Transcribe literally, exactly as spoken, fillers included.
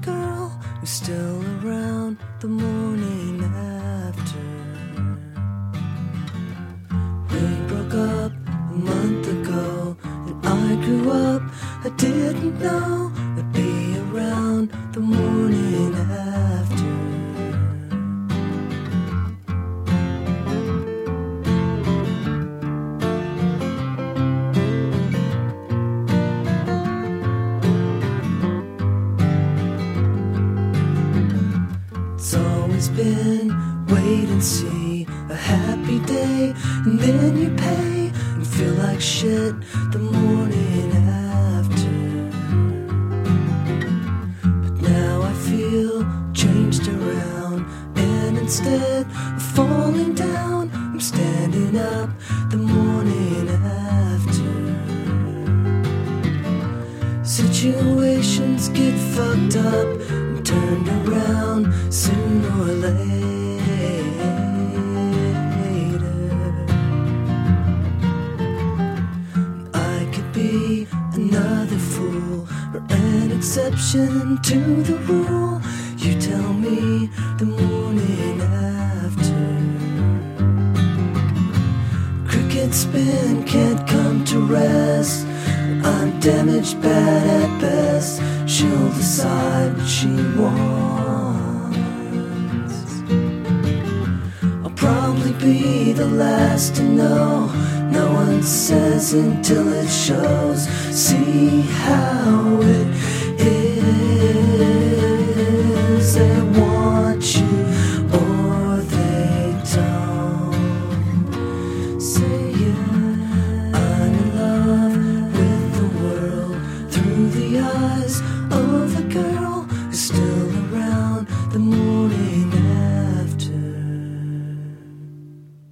girl who's still around the morning after. We broke up a month ago, and I grew up. I didn't know I'd be around the morning after. It's always been wait and see, a happy day, and then you pay and feel like shit the morning after. But now I feel changed around, and instead of falling down, I'm standing up the morning after. Situations get fucked up and turned around sooner or later. I could be another fool or an exception to the rule. You tell me the morning after. Cricket spin can't come to rest. I'm damaged, bad at best. She'll decide what she wants. I'll probably be the last to know. No one says until it shows. See how it is. They want you or they don't. Say yeah, I'm in love with the world through the eyes of